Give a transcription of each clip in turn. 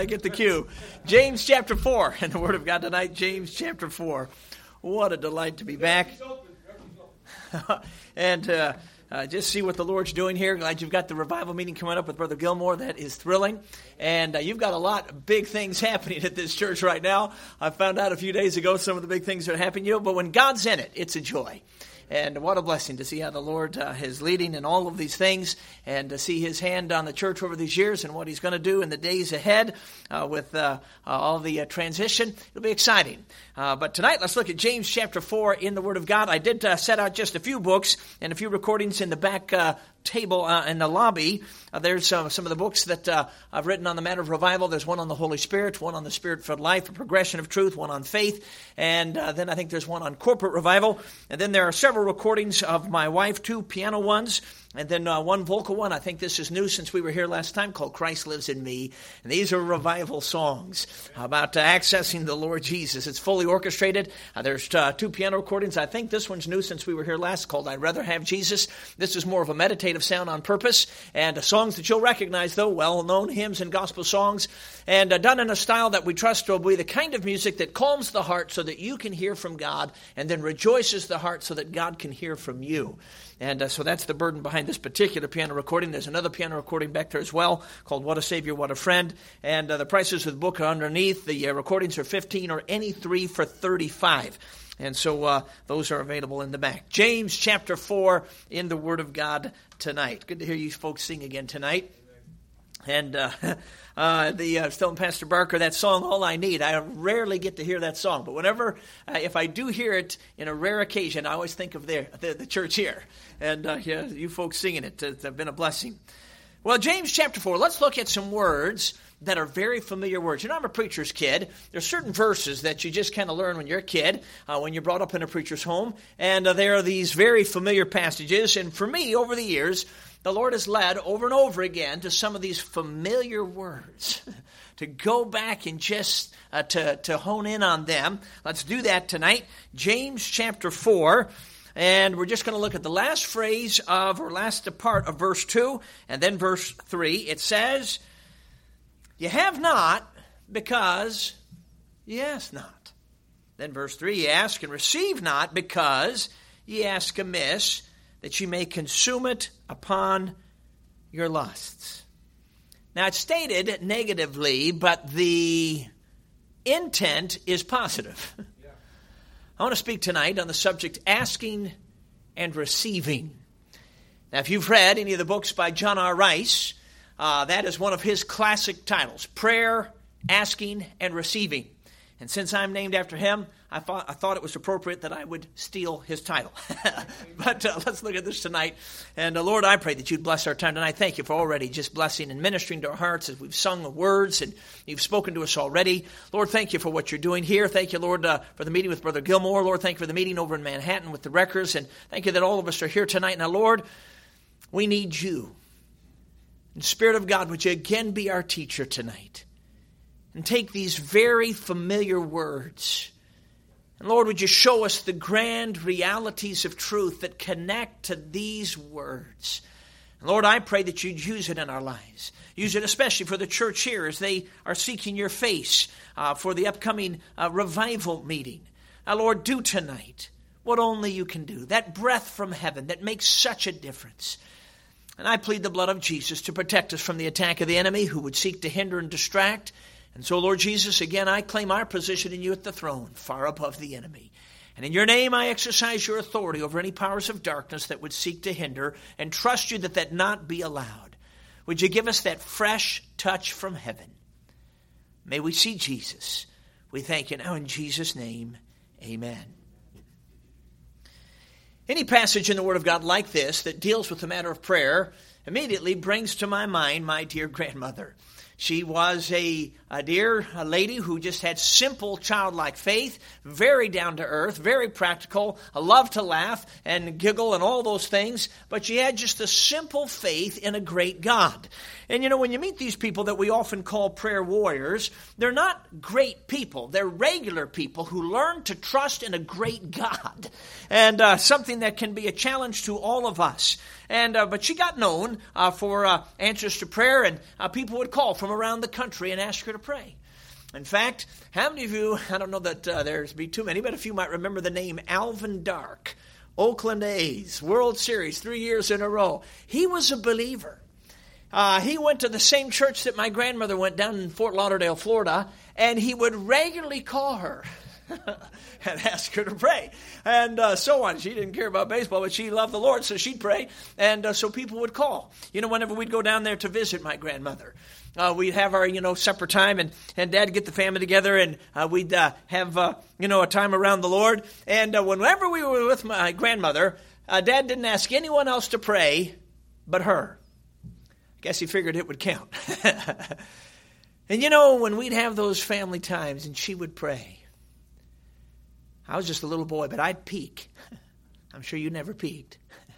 I get the cue. James chapter 4, and the Word of God tonight, James chapter 4. What a delight to be back. And just see what the Lord's doing here. Glad you've got the revival meeting coming up with Brother Gilmore. That is thrilling. And you've got a lot of big things happening at this church right now. I found out a few days ago some of the big things that are happening. But when God's in it, it's a joy. And what a blessing to see how the Lord is leading in all of these things, and to see His hand on the church over these years and what He's going to do in the days ahead with all the transition. It'll be exciting. But tonight, let's look at James chapter 4 in the Word of God. I did set out just a few books and a few recordings in the back table in the lobby. There's some of the books that I've written on the matter of revival. There's one on the Holy Spirit, one on the Spirit-filled life, a progression of truth, one on faith, and then I think there's one on corporate revival. And then there are several recordings of my wife, 2 piano ones, and then one vocal one. I think this is new since we were here last time, called Christ Lives in Me. And these are revival songs about accessing the Lord Jesus. It's fully orchestrated. There's 2 piano recordings. I think this one's new since we were here last, called I'd Rather Have Jesus. This is more of a meditative sound on purpose. And songs that you'll recognize, though, well-known hymns and gospel songs. And done in a style that we trust will be the kind of music that calms the heart so that you can hear from God, and then rejoices the heart so that God can hear from you. And so that's the burden behind this particular piano recording. There's another piano recording back there as well called What a Savior, What a Friend. And the prices of the book are underneath. The recordings are $15 or any 3 for $35. And so those are available in the back. James chapter 4 in the Word of God tonight. Good to hear you folks sing again tonight. And still Pastor Barker, that song, All I Need. I rarely get to hear that song. But whenever, if I do hear it in a rare occasion, I always think of the church here. And you folks singing it. It's been a blessing. Well, James chapter 4, let's look at some words that are very familiar words. You know, I'm a preacher's kid. There's certain verses that you just kind of learn when you're a kid, when you're brought up in a preacher's home. And there are these very familiar passages. And for me, over the years, the Lord has led over and over again to some of these familiar words, to go back and just to hone in on them. Let's do that tonight. James chapter 4, and we're just going to look at the last phrase last part of verse 2, and then verse 3. It says, "You have not because ye ask not." Then verse 3, "Ye ask and receive not because ye ask amiss, that ye may consume it upon your lusts." Now, it's stated negatively, but the intent is positive. Yeah. I want to speak tonight on the subject asking and receiving. Now, if you've read any of the books by John R. Rice, that is one of his classic titles, Prayer, Asking, and Receiving. And since I'm named after him, I thought it was appropriate that I would steal his title. But let's look at this tonight. And Lord, I pray that you'd bless our time tonight. Thank you for already just blessing and ministering to our hearts as we've sung the words and you've spoken to us already. Lord, thank you for what you're doing here. Thank you, Lord, for the meeting with Brother Gilmore. Lord, thank you for the meeting over in Manhattan with the Wreckers. And thank you that all of us are here tonight. Now, Lord, we need you. And Spirit of God, would you again be our teacher tonight? And take these very familiar words. And Lord, would you show us the grand realities of truth that connect to these words. And Lord, I pray that you'd use it in our lives. Use it especially for the church here as they are seeking your face for the upcoming revival meeting. Now, Lord, do tonight what only you can do. That breath from heaven that makes such a difference. And I plead the blood of Jesus to protect us from the attack of the enemy who would seek to hinder and distract. And so, Lord Jesus, again, I claim our position in you at the throne, far above the enemy. And in your name, I exercise your authority over any powers of darkness that would seek to hinder, and trust you that not be allowed. Would you give us that fresh touch from heaven? May we see Jesus. We thank you now in Jesus' name. Amen. Any passage in the Word of God like this that deals with the matter of prayer immediately brings to my mind my dear grandmother. She was a dear lady who just had simple childlike faith, very down to earth, very practical, loved to laugh and giggle and all those things, but she had just a simple faith in a great God. And you know, when you meet these people that we often call prayer warriors, they're not great people. They're regular people who learn to trust in a great God. And something that can be a challenge to all of us. But she got known for answers to prayer, and people would call from around the country and ask her to pray. In fact, how many of you, I don't know that there's be too many, but a few might remember the name Alvin Dark, Oakland A's, World Series, 3 years in a row. He was a believer. He went to the same church that my grandmother went down in Fort Lauderdale, Florida, and he would regularly call her and ask her to pray, and so on. She didn't care about baseball, but she loved the Lord, so she'd pray, and so people would call. Whenever we'd go down there to visit my grandmother, we'd have our, supper time, and Dad would get the family together, and we'd have, a time around the Lord. And whenever we were with my grandmother, Dad didn't ask anyone else to pray but her. I guess he figured it would count. And when we'd have those family times and she would pray, I was just a little boy, but I'd peek. I'm sure you never peeked.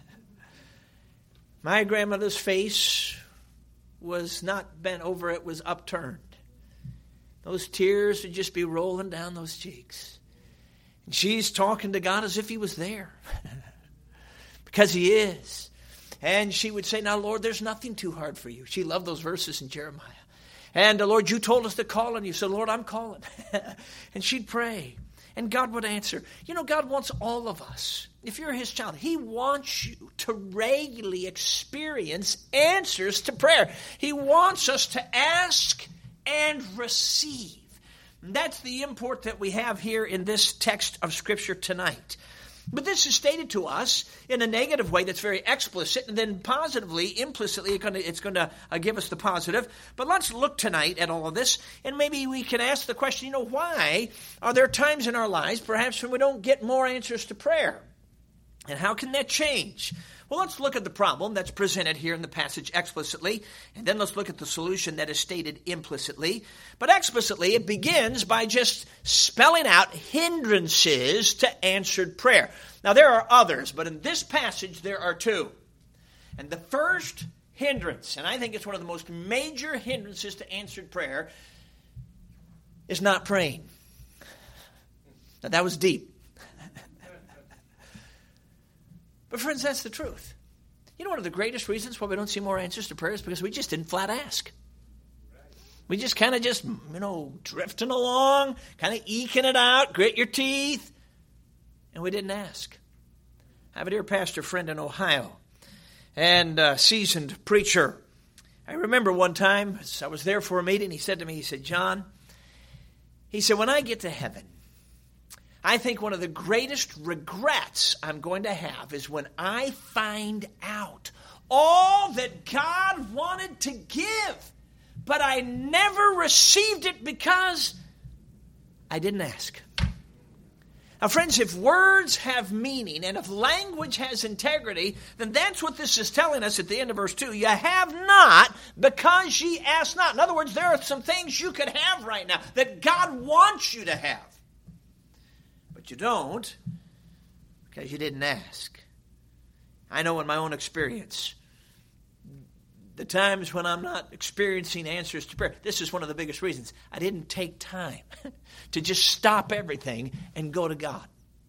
My grandmother's face was not bent over, it was upturned. Those tears would just be rolling down those cheeks. And she's talking to God as if he was there. Because he is. And she would say, now, Lord, there's nothing too hard for you. She loved those verses in Jeremiah. And, Lord, you told us to call on you. So, Lord, I'm calling. And she'd pray. And God would answer. God wants all of us. If you're his child, he wants you to regularly experience answers to prayer. He wants us to ask and receive. And that's the import that we have here in this text of Scripture tonight. But this is stated to us in a negative way that's very explicit, and then positively, implicitly, it's going to give us the positive. But let's look tonight at all of this, and maybe we can ask the question, why are there times in our lives, perhaps, when we don't get more answers to prayer? And how can that change? Well, let's look at the problem that's presented here in the passage explicitly, and then let's look at the solution that is stated implicitly. But explicitly, it begins by just spelling out hindrances to answered prayer. Now, there are others, but in this passage, there are two. And the first hindrance, and I think it's one of the most major hindrances to answered prayer, is not praying. Now, that was deep. But friends, that's the truth. One of the greatest reasons why we don't see more answers to prayer is because we just didn't flat ask. We just kind of drifting along, kind of eking it out, grit your teeth, and we didn't ask. I have a dear pastor friend in Ohio, and a seasoned preacher. I remember one time, I was there for a meeting, he said to me, John, when I get to heaven, I think one of the greatest regrets I'm going to have is when I find out all that God wanted to give, but I never received it because I didn't ask. Now, friends, if words have meaning and if language has integrity, then that's what this is telling us at the end of verse 2. You have not because ye ask not. In other words, there are some things you could have right now that God wants you to have. But you don't because you didn't ask. I know in my own experience, the times when I'm not experiencing answers to prayer, this is one of the biggest reasons. I didn't take time to just stop everything and go to God.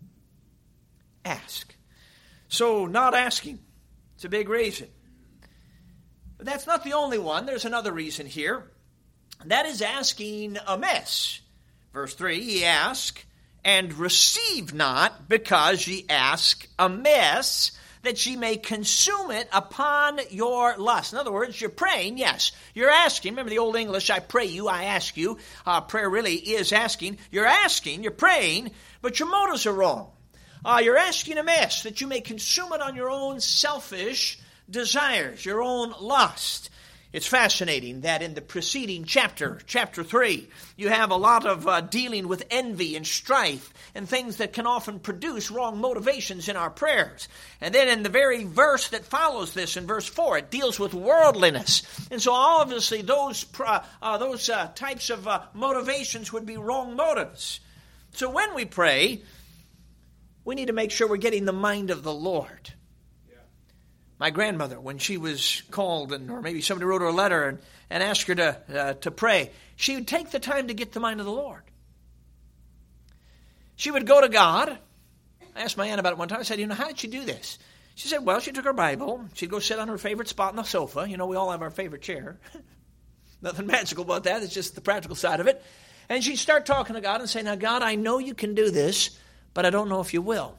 Ask. So not asking, it's a big reason. But that's not the only one. There's another reason here. That is asking amiss. Verse 3, ye ask and receive not, because ye ask amiss, that ye may consume it upon your lust. In other words, you're praying, yes. You're asking. Remember the old English, I pray you, I ask you. Prayer really is asking. You're asking, you're praying, but your motives are wrong. You're asking amiss, that you may consume it on your own selfish desires, your own lust. It's fascinating that in the preceding chapter 3, you have a lot of dealing with envy and strife and things that can often produce wrong motivations in our prayers. And then in the very verse that follows this, in verse 4, it deals with worldliness. And so obviously those types of motivations would be wrong motives. So when we pray, we need to make sure we're getting the mind of the Lord. My grandmother, when she was called, or maybe somebody wrote her a letter and asked her to pray, she would take the time to get the mind of the Lord. She would go to God. I asked my aunt about it one time. I said, how did she do this? She said, well, she took her Bible. She'd go sit on her favorite spot on the sofa. You know, we all have our favorite chair. Nothing magical about that. It's just the practical side of it. And she'd start talking to God and say, now, God, I know you can do this, but I don't know if you will.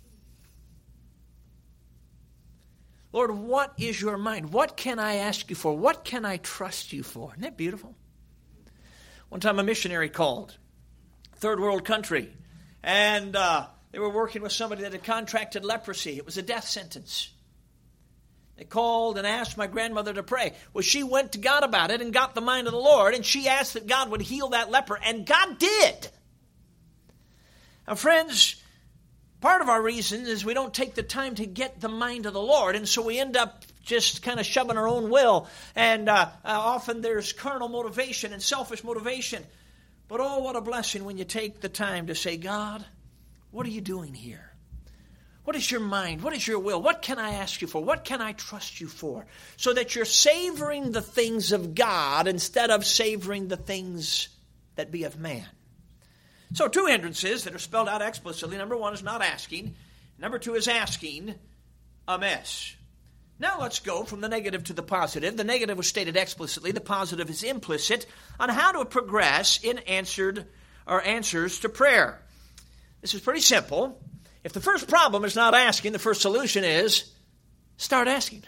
Lord, what is your mind? What can I ask you for? What can I trust you for? Isn't that beautiful? One time a missionary called, third world country, and they were working with somebody that had contracted leprosy. It was a death sentence. They called and asked my grandmother to pray. Well, she went to God about it and got the mind of the Lord, and she asked that God would heal that leper, and God did. Now, friends, part of our reason is we don't take the time to get the mind of the Lord, and so we end up just kind of shoving our own will, and often there's carnal motivation and selfish motivation. But oh, what a blessing when you take the time to say, God, what are you doing here? What is your mind? What is your will? What can I ask you for? What can I trust you for? So that you're savoring the things of God instead of savoring the things that be of man. So 2 hindrances that are spelled out explicitly. Number 1 is not asking. Number 2 is asking amiss. Now let's go from the negative to the positive. The negative was stated explicitly. The positive is implicit on how to progress in answers to prayer. This is pretty simple. If the first problem is not asking, the first solution is start asking.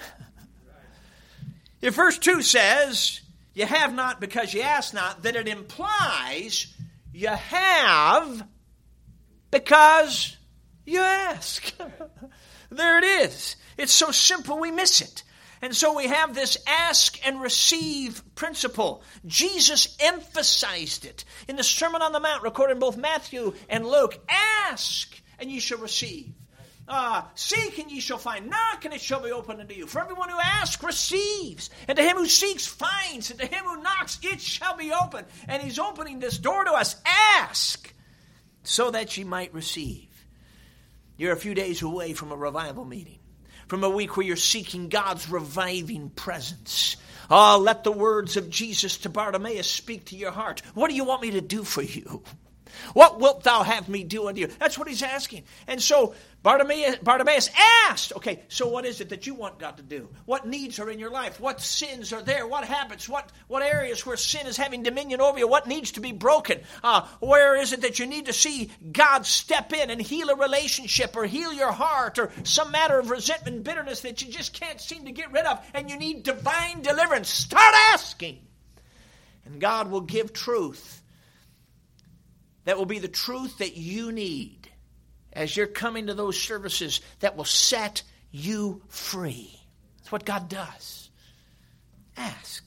If verse 2 says, you have not because you ask not, then it implies you have because you ask. There it is. It's so simple we miss it. And so we have this ask and receive principle. Jesus emphasized it in the Sermon on the Mount recorded in both Matthew and Luke. Ask and ye shall receive. Seek and ye shall find. Knock and it shall be opened unto you. For everyone who asks receives. And to him who seeks finds. And to him who knocks it shall be opened. And he's opening this door to us. Ask so that ye might receive. You're a few days away from a revival meeting. From a week where you're seeking God's reviving presence. Let the words of Jesus to Bartimaeus speak to your heart. What do you want me to do for you? What wilt thou have me do unto you? That's what he's asking. And so Bartimaeus asked, okay, so what is it that you want God to do? What needs are in your life? What sins are there? What habits? What areas where sin is having dominion over you? What needs to be broken? Where is it that you need to see God step in and heal a relationship or heal your heart or some matter of resentment and bitterness that you just can't seem to get rid of and you need divine deliverance? Start asking. And God will give truth. That will be the truth that you need as you're coming to those services that will set you free. That's what God does. Ask.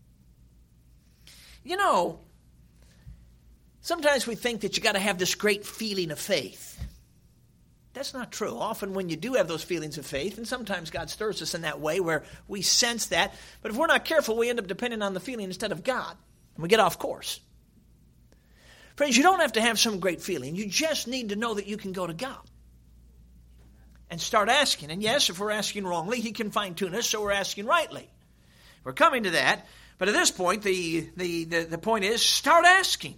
You know, sometimes we think that you got to have this great feeling of faith. That's not true. Often when you do have those feelings of faith, and sometimes God stirs us in that way where we sense that, but if we're not careful, we end up depending on the feeling instead of God, and we get off course. Friends, you don't have to have some great feeling. You just need to know that you can go to God and start asking. And yes, if we're asking wrongly, he can fine-tune us, so we're asking rightly. We're coming to that. But at this point, the point is, start asking.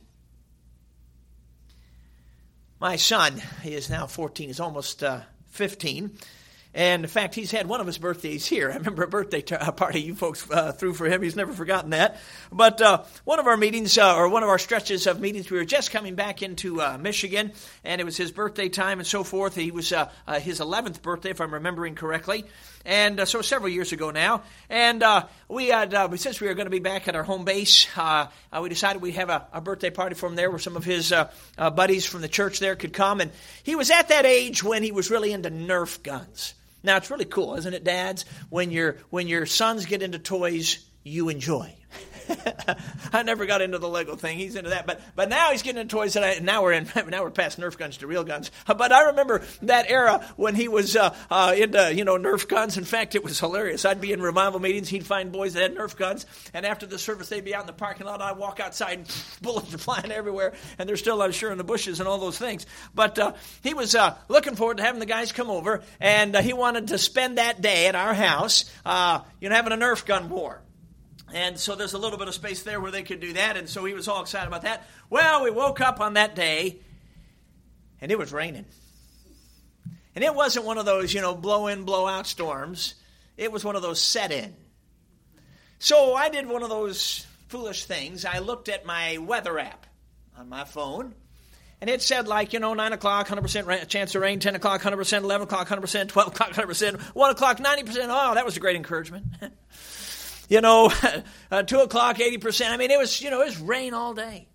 My son, he is now 14, he's almost 15. And in fact, he's had one of his birthdays here. I remember a birthday party you folks threw for him. He's never forgotten that. But one of our meetings, or one of our stretches of meetings, we were just coming back into Michigan, and it was his birthday time and so forth. He was his 11th birthday, if I'm remembering correctly. And so several years ago now. And we had, since we were going to be back at our home base, we decided we'd have a birthday party for him there where some of his buddies from the church there could come. And he was at that age when he was really into Nerf guns. Now, it's really cool, isn't it, dads? When your sons get into toys you enjoy. I never got into the Lego thing. He's into that, but now he's getting into toys that now we're past Nerf guns to real guns. But I remember that era when he was into Nerf guns. In fact, it was hilarious. I'd be in revival meetings. He'd find boys that had Nerf guns, and after the service, they'd be out in the parking lot. I'd walk outside, and bullets are flying everywhere, and they're still, I'm sure, in the bushes and all those things. But he was looking forward to having the guys come over, and he wanted to spend that day at our house, having a Nerf gun war. And so there's a little bit of space there where they could do that. And so he was all excited about that. Well, we woke up on that day, and it was raining. And it wasn't one of those, blow in, blow out storms. It was one of those set in. So I did one of those foolish things. I looked at my weather app on my phone, and it said 9 o'clock, 100% chance of rain, 10 o'clock, 100%, 11 o'clock, 100%, 12 o'clock, 100%, 1 o'clock, 90%. Oh, that was a great encouragement. 2 o'clock, 80%. I mean, it was rain all day.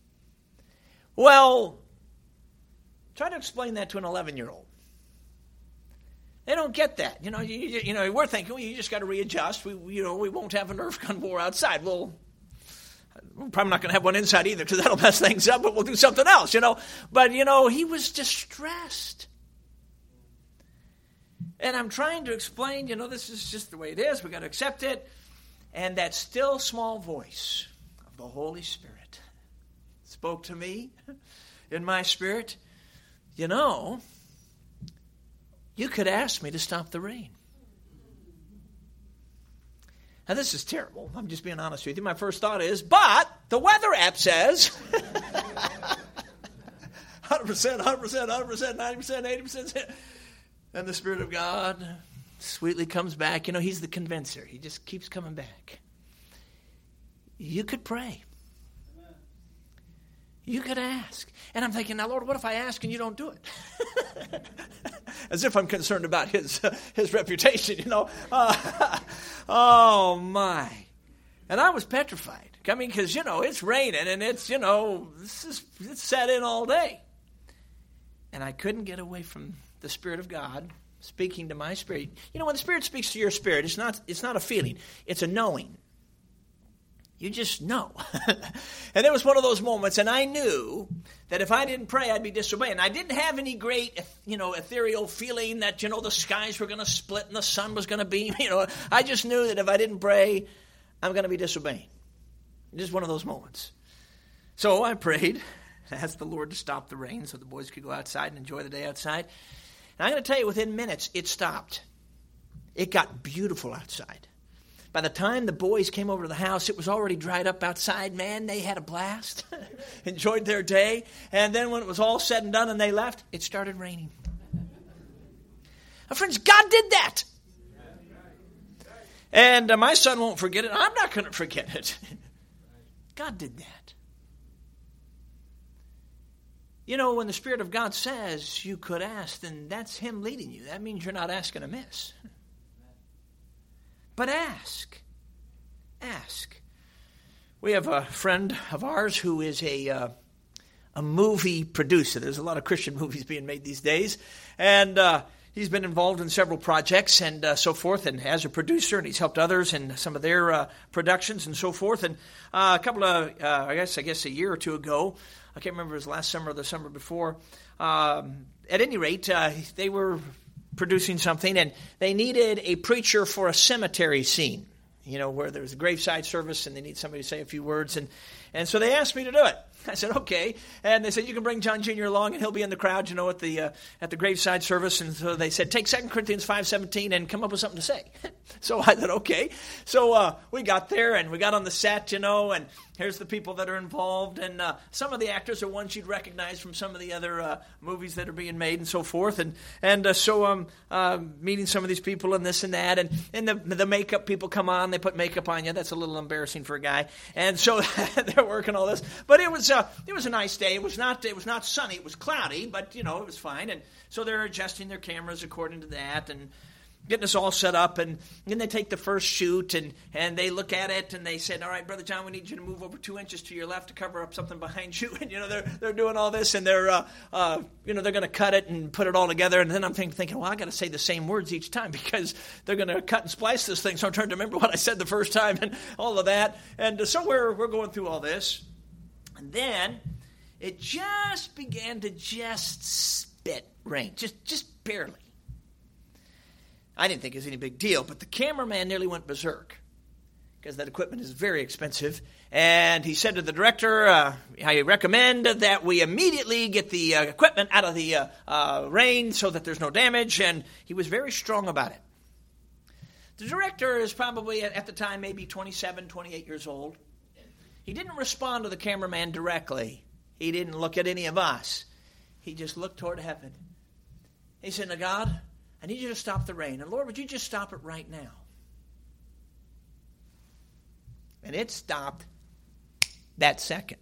Well, try to explain that to an 11-year-old. They don't get that. We're thinking, you just got to readjust. We won't have a Nerf gun war outside. Well, we're probably not going to have one inside either because that'll mess things up, but we'll do something else, But, he was distressed. And I'm trying to explain, this is just the way it is. We've got to accept it. And that still small voice of the Holy Spirit spoke to me in my spirit. You could ask me to stop the rain. Now, this is terrible. I'm just being honest with you. My first thought is, but the weather app says 100%, 100%, 100%, 90%, 80%. And the Spirit of God sweetly comes back. He's the convincer. He just keeps coming back. You could pray. You could ask. And I'm thinking, now, Lord, what if I ask and you don't do it? As if I'm concerned about his reputation, Oh, my. And I was petrified. I mean, because, it's raining and it's set in all day. And I couldn't get away from the Spirit of God speaking to my spirit. When the Spirit speaks to your spirit, it's not a feeling. It's a knowing. You just know. And it was one of those moments, and I knew that if I didn't pray, I'd be disobeying. I didn't have any great, ethereal feeling that, the skies were going to split and the sun was going to beam. I just knew that if I didn't pray, I'm going to be disobeying. Just one of those moments. So I prayed, asked the Lord to stop the rain so the boys could go outside and enjoy the day outside. And I'm going to tell you, within minutes, it stopped. It got beautiful outside. By the time the boys came over to the house, it was already dried up outside. Man, they had a blast, enjoyed their day. And then when it was all said and done and they left, it started raining. Now, friends, God did that. And my son won't forget it. I'm not going to forget it. God did that. When the Spirit of God says you could ask, then that's Him leading you. That means you're not asking amiss. But ask. Ask. We have a friend of ours who is a movie producer. There's a lot of Christian movies being made these days. And he's been involved in several projects and so forth, and as a producer, and he's helped others in some of their productions and so forth. And a couple of, I guess a year or two ago, I can't remember if it was last summer or the summer before, at any rate, they were producing something, and they needed a preacher for a cemetery scene, where there's a graveside service, and they need somebody to say a few words, and so they asked me to do it. I said, okay, and they said, you can bring John Jr. along, and he'll be in the crowd, at the graveside service, and so they said, take 2 Corinthians 5:17 and come up with something to say. So I said, okay. So we got there, and we got on the set, and here's the people that are involved, and some of the actors are ones you'd recognize from some of the other movies that are being made and so forth, and so I'm meeting some of these people and this and that, and the makeup people come on, they put makeup on you. That's a little embarrassing for a guy, and so they're working all this, but it was a nice day. It was not sunny. It was cloudy, but it was fine, and so they're adjusting their cameras according to that, and getting us all set up, and then they take the first shoot, and they look at it, and they said, all right, Brother John, we need you to move over 2 inches to your left to cover up something behind you, and, they're doing all this, and they're going to cut it and put it all together, and then I'm thinking, well, I got to say the same words each time, because they're going to cut and splice this thing, so I'm trying to remember what I said the first time, and all of that, and so we're going through all this, and then it just began to spit rain, just barely. I didn't think it was any big deal, but the cameraman nearly went berserk because that equipment is very expensive. And he said to the director, I recommend that we immediately get the equipment out of the rain so that there's no damage. And he was very strong about it. The director is probably, at the time, maybe 27, 28 years old. He didn't respond to the cameraman directly. He didn't look at any of us. He just looked toward heaven. He said, now God, I need you to stop the rain. And Lord, would you just stop it right now? And it stopped that second.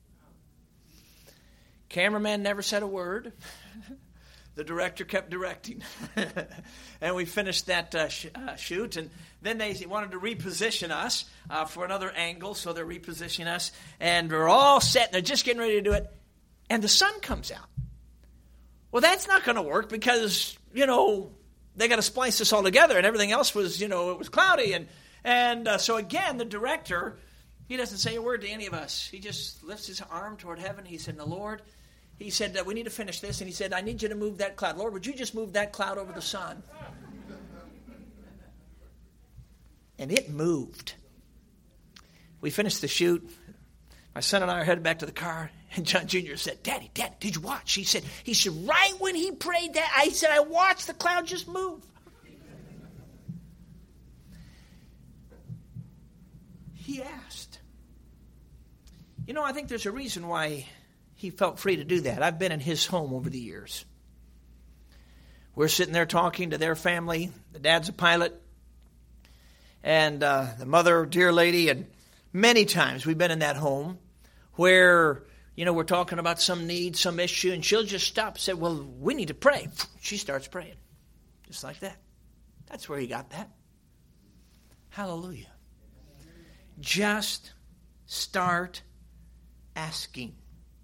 Cameraman never said a word. The director kept directing. And we finished that shoot. And then they wanted to reposition us for another angle. So they're repositioning us. And we're all set. And they're just getting ready to do it. And the sun comes out. Well, that's not going to work because, they got to splice this all together. And everything else was, it was cloudy. And so again, the director, he doesn't say a word to any of us. He just lifts his arm toward heaven. He said, "The Lord," he said, "we need to finish this." And he said, "I need you to move that cloud. Lord, would you just move that cloud over the sun?" And it moved. We finished the shoot. My son and I are headed back to the car. And John Jr. said, Daddy, did you watch? He said, right when he prayed that, I watched the cloud just move. He asked. I think there's a reason why he felt free to do that. I've been in his home over the years. We're sitting there talking to their family. The dad's a pilot. And the mother, dear lady. And many times we've been in that home where, we're talking about some need, some issue. And she'll just stop and say, well, we need to pray. She starts praying. Just like that. That's where he got that. Hallelujah. Just start asking.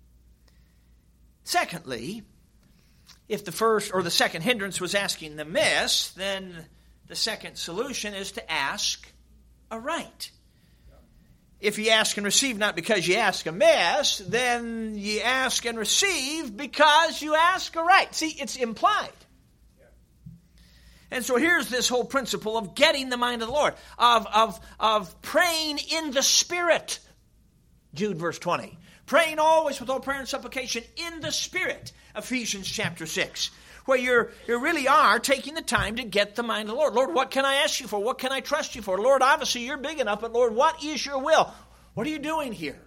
Secondly, if the first or the second hindrance was asking the miss, then the second solution is to ask aright. If you ask and receive not because you ask amiss, then you ask and receive because you ask aright. See, it's implied. And so here's this whole principle of getting the mind of the Lord, of praying in the Spirit. Jude verse 20. Praying always with all prayer and supplication in the Spirit. Ephesians chapter 6. Where you really are taking the time to get the mind of the Lord. Lord, what can I ask you for? What can I trust you for? Lord, obviously you're big enough, but Lord, what is your will? What are you doing here?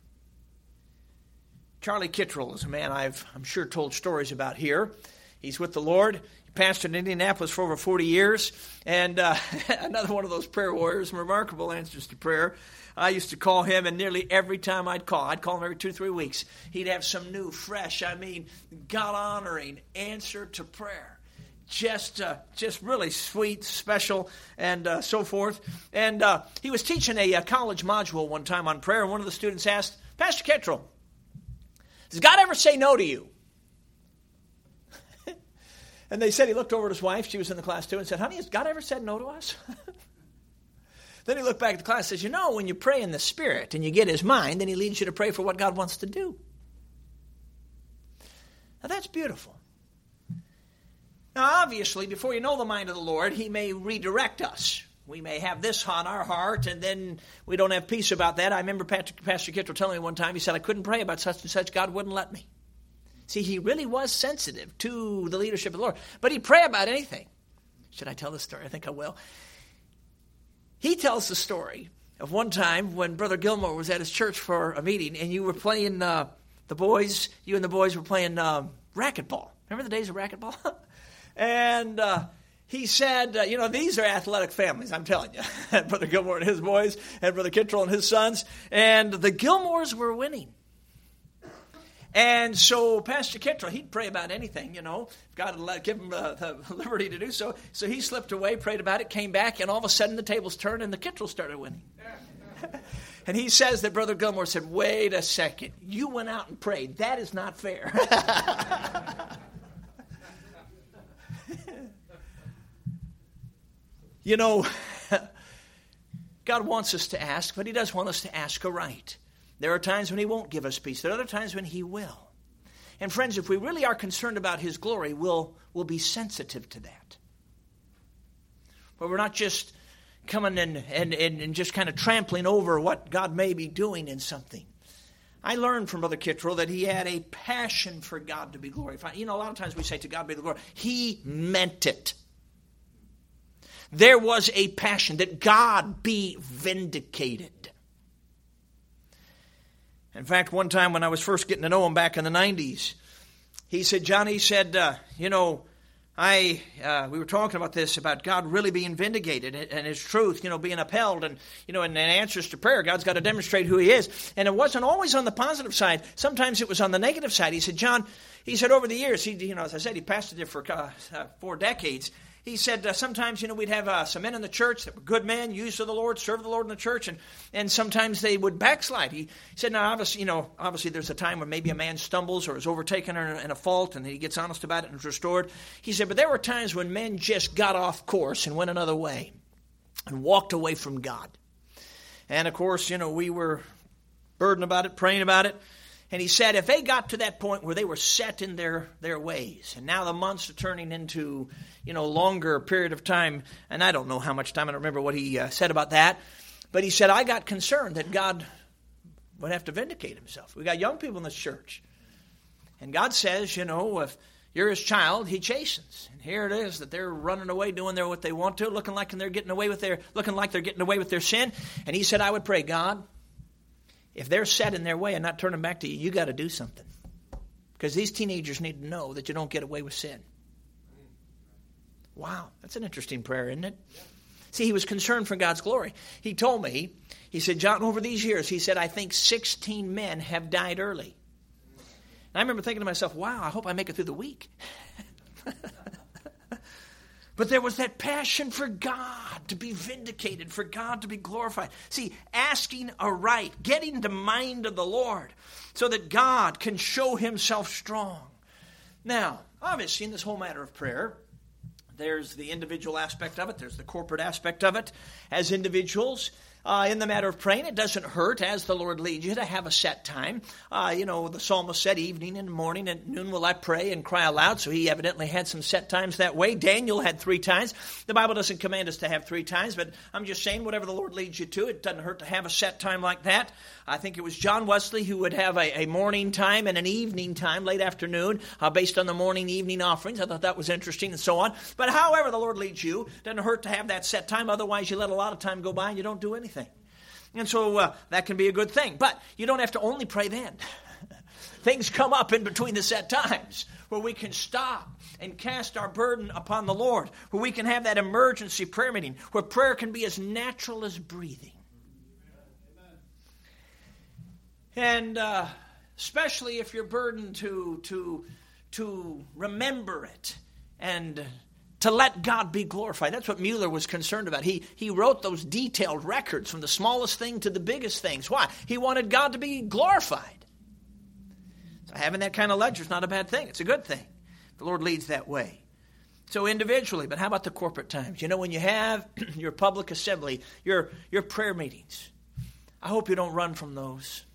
Charlie Kittrell is a man I'm sure told stories about here. He's with the Lord. Pastored in Indianapolis for over 40 years, and another one of those prayer warriors, remarkable answers to prayer. I used to call him, and nearly every time I'd call him every 2 or 3 weeks. He'd have some new, fresh, God-honoring answer to prayer. Just really sweet, special, and so forth. And he was teaching a college module one time on prayer, and one of the students asked, Pastor Kittrell, does God ever say no to you? And they said he looked over at his wife, she was in the class too, and said, honey, has God ever said no to us? Then he looked back at the class and says, when you pray in the Spirit and you get his mind, then he leads you to pray for what God wants to do. Now that's beautiful. Now obviously, before you know the mind of the Lord, he may redirect us. We may have this on our heart, and then we don't have peace about that. I remember Pastor Kittrell telling me one time, he said, I couldn't pray about such and such, God wouldn't let me. See, he really was sensitive to the leadership of the Lord. But he'd pray about anything. Should I tell this story? I think I will. He tells the story of one time when Brother Gilmore was at his church for a meeting, and you were playing, you and the boys were playing racquetball. Remember the days of racquetball? And he said, these are athletic families, I'm telling you. Brother Gilmore and his boys, and Brother Kittrell and his sons. And the Gilmores were winning. And so Pastor Kittrell, he'd pray about anything, God would give him the liberty to do so. So he slipped away, prayed about it, came back, and all of a sudden the tables turned and the Kittrells started winning. And he says that Brother Gilmore said, wait a second, you went out and prayed. That is not fair. God wants us to ask, but he does want us to ask aright. There are times when he won't give us peace. There are other times when he will. And friends, if we really are concerned about his glory, we'll be sensitive to that. But we're not just coming and just kind of trampling over what God may be doing in something. I learned from Brother Kittrell that he had a passion for God to be glorified. A lot of times we say to God be the glory. He meant it. There was a passion that God be vindicated. In fact, one time when I was first getting to know him back in the 90s, he said, Johnny, we were talking about this, about God really being vindicated and His truth, being upheld, and in answers to prayer, God's got to demonstrate who He is. And it wasn't always on the positive side. Sometimes it was on the negative side. He said, John, over the years, as I said, he pastored there for 4 decades. He said sometimes, we'd have some men in the church that were good men, used of the Lord, served the Lord in the church, and sometimes they would backslide. He said, now, obviously there's a time when maybe a man stumbles or is overtaken in a fault, and he gets honest about it and is restored. He said, but there were times when men just got off course and went another way and walked away from God. And, of course, we were burdened about it, praying about it. And he said if they got to that point where they were set in their ways, and now the months are turning into, longer period of time, and I don't know how much time, I don't remember what he said about that, but he said, I got concerned that God would have to vindicate Himself. We got young people in this church, and God says, if you're His child, He chastens. And here it is that they're running away, doing what they want to, looking like they're getting away with their sin. And He said, I would pray, God, if they're set in their way and not turning back to you, you got to do something. Because these teenagers need to know that you don't get away with sin. Wow, that's an interesting prayer, isn't it? See, he was concerned for God's glory. He told me, he said, John, over these years, he said, I think 16 men have died early. And I remember thinking to myself, wow, I hope I make it through the week. But there was that passion for God to be vindicated, for God to be glorified. See, asking aright, getting the mind of the Lord so that God can show Himself strong. Now, obviously, in this whole matter of prayer, there's the individual aspect of it. There's the corporate aspect of it. As individuals, in the matter of praying, it doesn't hurt as the Lord leads you to have a set time. The psalmist said, evening and morning and noon will I pray and cry aloud. So he evidently had some set times that way. Daniel had 3 times. The Bible doesn't command us to have 3 times, but I'm just saying whatever the Lord leads you to, it doesn't hurt to have a set time like that. I think it was John Wesley who would have a morning time and an evening time, late afternoon, based on the morning, evening offerings. I thought that was interesting and so on. But however the Lord leads you, it doesn't hurt to have that set time. Otherwise, you let a lot of time go by and you don't do anything. And so that can be a good thing. But you don't have to only pray then. Things come up in between the set times where we can stop and cast our burden upon the Lord, where we can have that emergency prayer meeting, where prayer can be as natural as breathing. And especially if you're burdened to remember it and to let God be glorified. That's what Mueller was concerned about. He wrote those detailed records from the smallest thing to the biggest things. Why? He wanted God to be glorified. So having that kind of ledger is not a bad thing. It's a good thing. The Lord leads that way. So individually, but how about the corporate times? When you have your public assembly, your prayer meetings, I hope you don't run from those.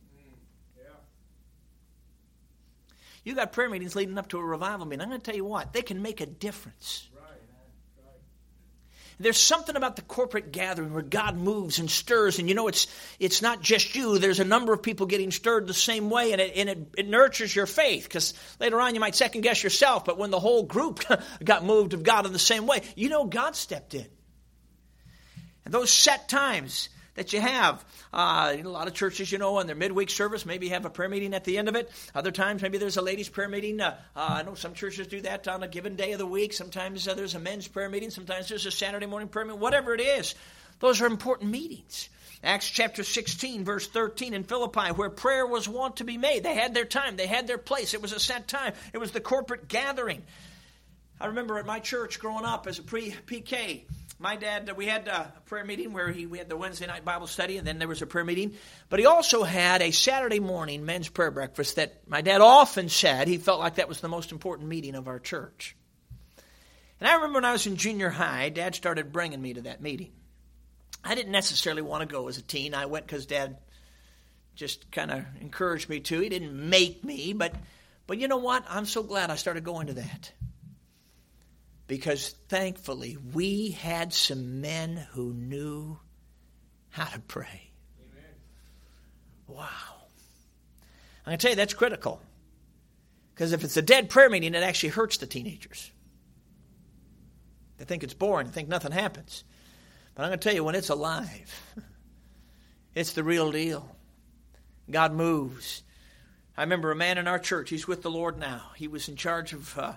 You got prayer meetings leading up to a revival meeting. I'm going to tell you what, they can make a difference. Right. There's something about the corporate gathering where God moves and stirs, and it's not just you. There's a number of people getting stirred the same way, and it nurtures your faith, because later on you might second guess yourself, but when the whole group got moved of God in the same way, God stepped in. And those set times that you have. A lot of churches, on their midweek service, maybe have a prayer meeting at the end of it. Other times, maybe there's a ladies' prayer meeting. I know some churches do that on a given day of the week. Sometimes there's a men's prayer meeting. Sometimes there's a Saturday morning prayer meeting. Whatever it is, those are important meetings. Acts chapter 16, verse 13 in Philippi, where prayer was wont to be made. They had their time. They had their place. It was a set time. It was the corporate gathering. I remember at my church growing up as a pre-PK, my dad, we had a prayer meeting where we had the Wednesday night Bible study, and then there was a prayer meeting. But he also had a Saturday morning men's prayer breakfast that my dad often said he felt like that was the most important meeting of our church. And I remember when I was in junior high, Dad started bringing me to that meeting. I didn't necessarily want to go as a teen. I went because Dad just kind of encouraged me to. He didn't make me, but you know what? I'm so glad I started going to that. Because thankfully, we had some men who knew how to pray. Amen. Wow. I'm going to tell you, that's critical. Because if it's a dead prayer meeting, it actually hurts the teenagers. They think it's boring. They think nothing happens. But I'm going to tell you, when it's alive, it's the real deal. God moves. I remember a man in our church. He's with the Lord now. He was in charge of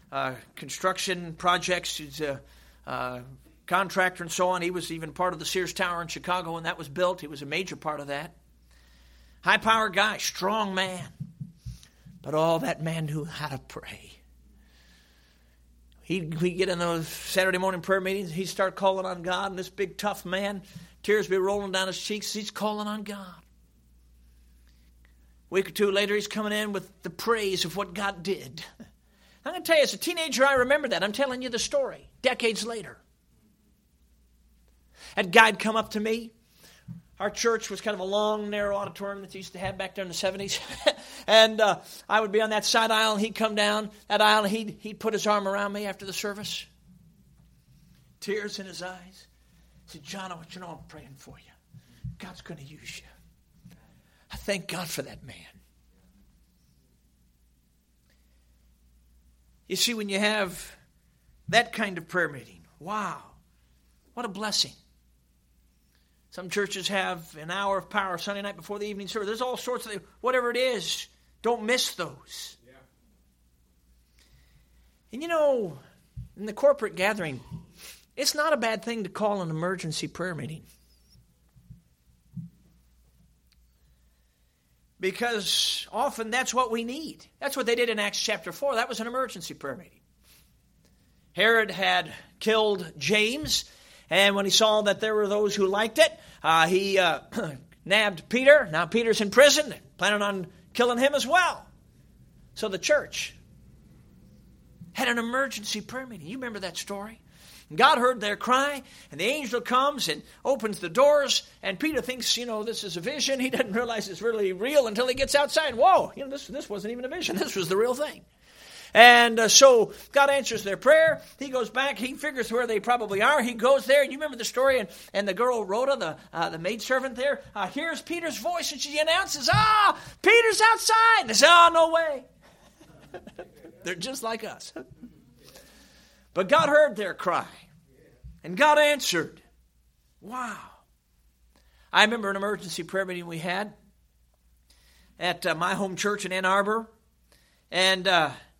construction projects. He's a contractor and so on. He was even part of the Sears Tower in Chicago when that was built. He was a major part of that. High-powered guy, strong man. But that man knew how to pray. He'd get in those Saturday morning prayer meetings. He'd start calling on God. And this big, tough man, tears be rolling down his cheeks. He's calling on God. A week or two later, he's coming in with the praise of what God did. I'm going to tell you, as a teenager, I remember that. I'm telling you the story. Decades later. That guy'd come up to me. Our church was kind of a long, narrow auditorium that they used to have back there in the 70s. And I would be on that side aisle, and he'd come down that aisle, and he'd put his arm around me after the service. Tears in his eyes. He said, John, I want you to know I'm praying for you. God's going to use you. I thank God for that man. You see, when you have that kind of prayer meeting, wow, what a blessing. Some churches have an hour of power Sunday night before the evening service. There's all sorts of, whatever it is, don't miss those. Yeah. And you know, in the corporate gathering, it's not a bad thing to call an emergency prayer meeting. Because often that's what we need. That's what they did in Acts chapter 4. That was an emergency prayer meeting. Herod had killed James, and when he saw that there were those who liked it, he nabbed Peter. Now Peter's in prison, planning on killing him as well. So the church had an emergency prayer meeting. You remember that story? God heard their cry, and the angel comes and opens the doors, and Peter thinks, this is a vision. He doesn't realize it's really real until he gets outside. Whoa, this wasn't even a vision. This was the real thing. And so God answers their prayer. He goes back. He figures where they probably are. He goes there. You remember the story? And the girl, Rhoda, the maidservant there, hears Peter's voice, and she announces, Peter's outside. And they say, no way. They're just like us. But God heard their cry, and God answered. Wow. I remember an emergency prayer meeting we had at my home church in Ann Arbor, and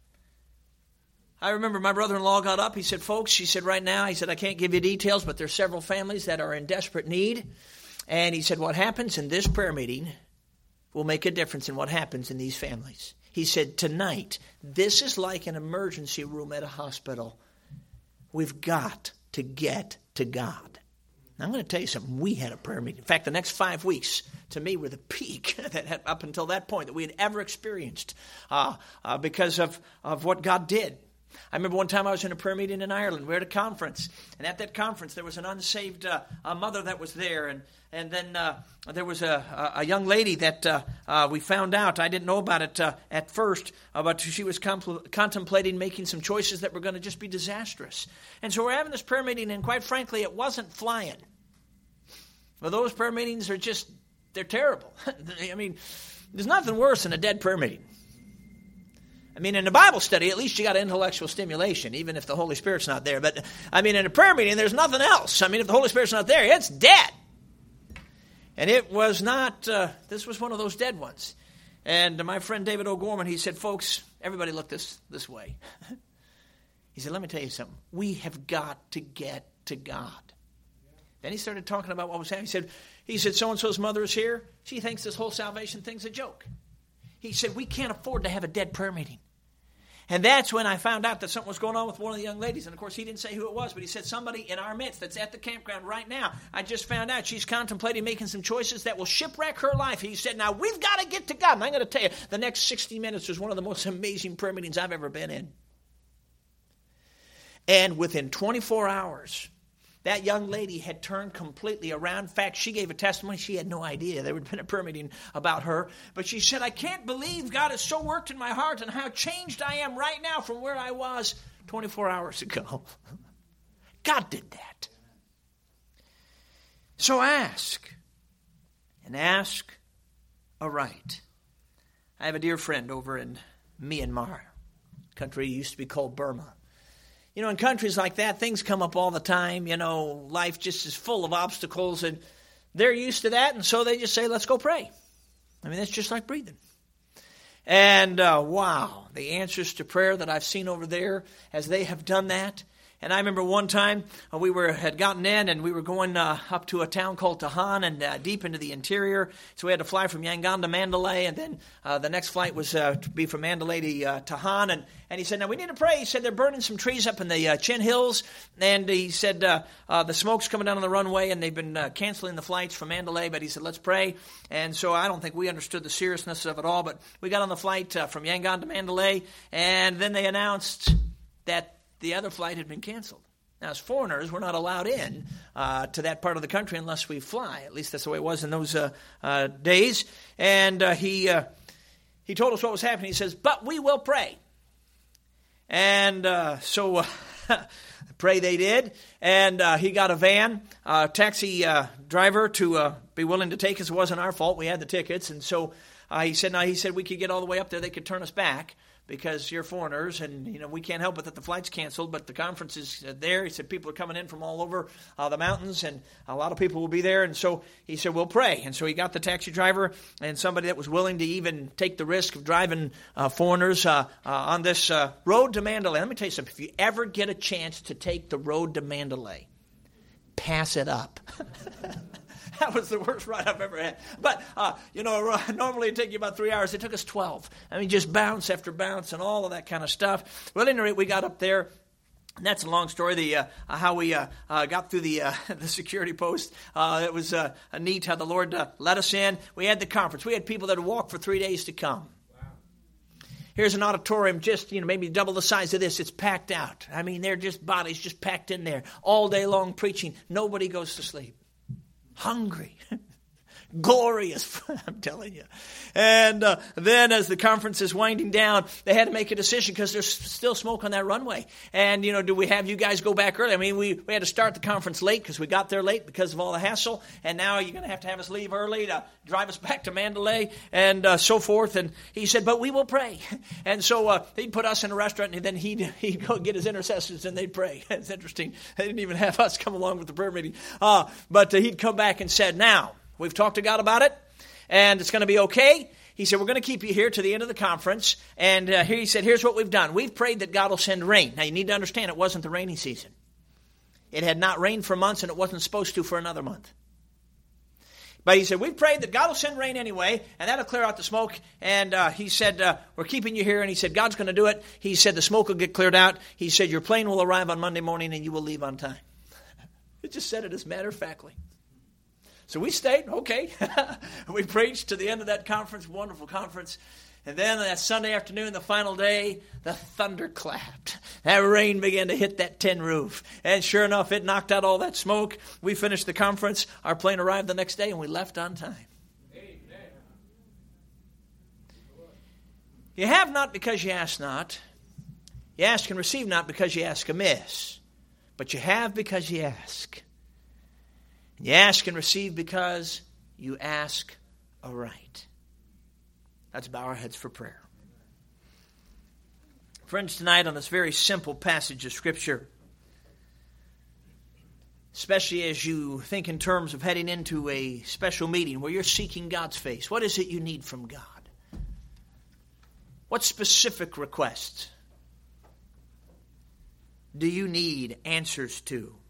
I remember my brother-in-law got up. He said, folks, he said, right now, he said, I can't give you details, but there's several families that are in desperate need. And he said, what happens in this prayer meeting will make a difference in what happens in these families. He said, tonight, this is like an emergency room at a hospital. We've got to get to God. Now, I'm going to tell you something. We had a prayer meeting. In fact, the next 5 weeks, to me, were the peak that had, up until that point that we had ever experienced because of what God did. I remember one time I was in a prayer meeting in Ireland. We were at a conference, and at that conference there was an unsaved mother that was there, and then there was a young lady that we found out. I didn't know about it at first, but she was contemplating making some choices that were going to just be disastrous. And so we're having this prayer meeting, and quite frankly, it wasn't flying. Well, those prayer meetings are they're terrible. I mean, there's nothing worse than a dead prayer meeting. I mean, in a Bible study, at least you got intellectual stimulation, even if the Holy Spirit's not there. But, I mean, in a prayer meeting, there's nothing else. I mean, if the Holy Spirit's not there, it's dead. And it was not, this was one of those dead ones. And my friend David O'Gorman, he said, folks, everybody look this way. He said, let me tell you something. We have got to get to God. Then he started talking about what was happening. He said, so-and-so's mother is here. She thinks this whole salvation thing's a joke. He said, we can't afford to have a dead prayer meeting. And that's when I found out that something was going on with one of the young ladies. And, of course, he didn't say who it was, but he said somebody in our midst that's at the campground right now. I just found out she's contemplating making some choices that will shipwreck her life. He said, now, we've got to get to God. And I'm going to tell you, the next 60 minutes was one of the most amazing prayer meetings I've ever been in. And within 24 hours, that young lady had turned completely around. In fact, she gave a testimony. She had no idea there had been a prayer meeting about her. But she said, I can't believe God has so worked in my heart and how changed I am right now from where I was 24 hours ago. God did that. So ask, and ask aright. I have a dear friend over in Myanmar, country used to be called Burma. You know, in countries like that, things come up all the time. You know, life just is full of obstacles, and they're used to that, and so they just say, let's go pray. I mean, that's just like breathing. And wow, the answers to prayer that I've seen over there as they have done that. And I remember one time we had gotten in and we were going up to a town called Tahan and deep into the interior. So we had to fly from Yangon to Mandalay, and then the next flight was to be from Mandalay to Tahan. And he said, now we need to pray. He said they're burning some trees up in the Chin Hills. And he said the smoke's coming down on the runway and they've been canceling the flights from Mandalay. But he said, let's pray. And so I don't think we understood the seriousness of it all. But we got on the flight from Yangon to Mandalay, and then they announced that the other flight had been canceled. Now, as foreigners, we're not allowed in to that part of the country unless we fly. At least that's the way it was in those days. And he told us what was happening. He says, but we will pray. And so pray they did. And he got a van, taxi driver to be willing to take us. It wasn't our fault. We had the tickets. And so he said we could get all the way up there. They could turn us back, because you're foreigners, and we can't help it that the flight's canceled, but the conference is there. He said people are coming in from all over the mountains, and a lot of people will be there. And so he said, we'll pray. And so he got the taxi driver and somebody that was willing to even take the risk of driving foreigners on this road to Mandalay. Let me tell you something. If you ever get a chance to take the road to Mandalay, pass it up. That was the worst ride I've ever had. But, normally it'd take you about 3 hours. It took us 12. I mean, just bounce after bounce and all of that kind of stuff. Well, at any rate, we got up there. And that's a long story, how we got through the security post. It was neat how the Lord let us in. We had the conference. We had people that had walked for 3 days to come. Here's an auditorium just, maybe double the size of this. It's packed out. I mean, they're just bodies just packed in there all day long preaching. Nobody goes to sleep. Hungry, glorious, I'm telling you. And then as the conference is winding down, they had to make a decision because there's still smoke on that runway. And, do we have you guys go back early? I mean, we had to start the conference late because we got there late because of all the hassle. And now you're going to have us leave early to drive us back to Mandalay and so forth. And he said, but we will pray. And so he'd put us in a restaurant, and then he'd go get his intercessors and they'd pray. It's interesting. They didn't even have us come along with the prayer meeting. But he'd come back and said, now, we've talked to God about it, and it's going to be okay. He said, we're going to keep you here to the end of the conference. And here he said, here's what we've done. We've prayed that God will send rain. Now, you need to understand, it wasn't the rainy season. It had not rained for months, and it wasn't supposed to for another month. But he said, we've prayed that God will send rain anyway, and that'll clear out the smoke. And he said, we're keeping you here. And he said, God's going to do it. He said, the smoke will get cleared out. He said, your plane will arrive on Monday morning, and you will leave on time. It just said it as matter-of-factly. So we stayed, okay. We preached to the end of that conference, wonderful conference. And then that Sunday afternoon, the final day, the thunder clapped. That rain began to hit that tin roof. And sure enough, it knocked out all that smoke. We finished the conference. Our plane arrived the next day, and we left on time. Amen. You have not because you ask not. You ask and receive not because you ask amiss. But you have because you ask. You ask and receive because you ask aright. Let's bow our heads for prayer. Friends, tonight on this very simple passage of Scripture, especially as you think in terms of heading into a special meeting where you're seeking God's face, what is it you need from God? What specific requests do you need answers to?